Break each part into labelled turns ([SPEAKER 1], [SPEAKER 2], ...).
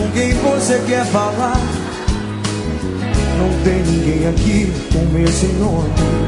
[SPEAKER 1] com quem você quer falar. Não tem ninguém aqui com esse nome.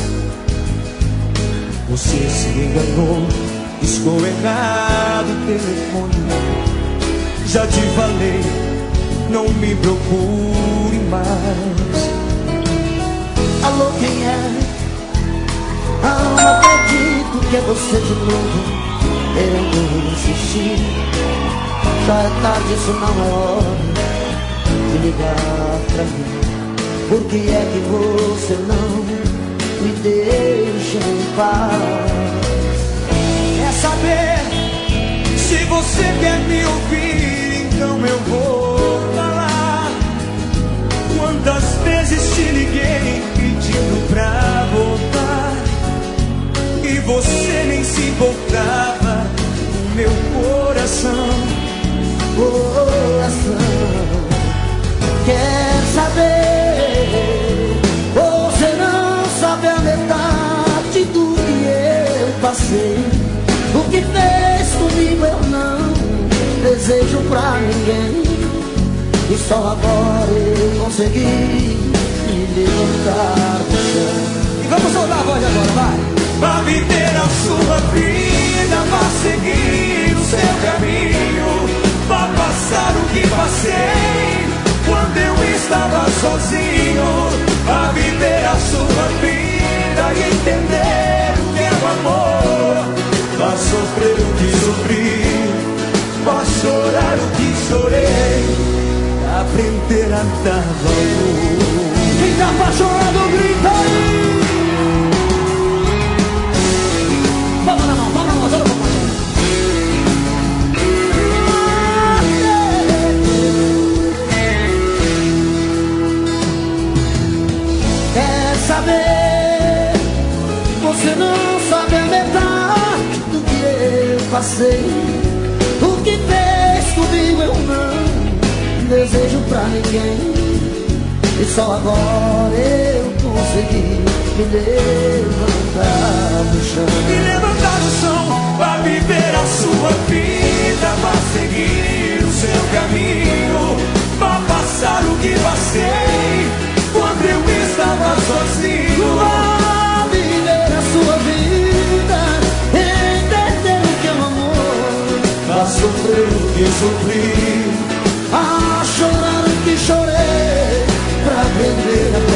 [SPEAKER 1] Você se enganou, escolheu errado o telefone. Já te falei, não me procure mais.
[SPEAKER 2] Alô, quem é? Ah, não acredito que é você de novo, querendo insistir. Já é tarde, isso não é hora de ligar pra mim. Por que é que você não me deixa em paz?
[SPEAKER 1] Quer saber? Se você quer me ouvir, então eu vou falar. Quantas vezes te liguei pedindo pra voltar e você nem se importava com meu coração.
[SPEAKER 2] Quer saber? Você não sabe a metade do que eu passei. O que fez comigo eu não desejo pra ninguém. E só agora eu consegui me levantar do chão.
[SPEAKER 1] E vamos soltar a voz agora, vai! Vá viver a sua vida, vá seguir o seu caminho, vá passar o que passei quando eu estava sozinho. Vá viver a sua vida e entender o que é o amor. Vá sofrer o que sofri, vá chorar o que chorei, aprender a dar valor.
[SPEAKER 2] Quem tá apaixonado, grita aí! Vamos na mão, todo mundo. Quer saber? Você não sabe a metade do que eu passei. O que fez comigo eu não desejo pra ninguém. E só agora eu consegui me levantar do chão.
[SPEAKER 1] Me levantar do chão, vá viver a sua vida, vá seguir o seu caminho, vá passar o que passei quando eu estava sozinho.
[SPEAKER 2] Vá viver a sua vida, entender o que é o amor.
[SPEAKER 1] Vá sofrer o que sofri,
[SPEAKER 2] a chorar o que chorei, pra aprender a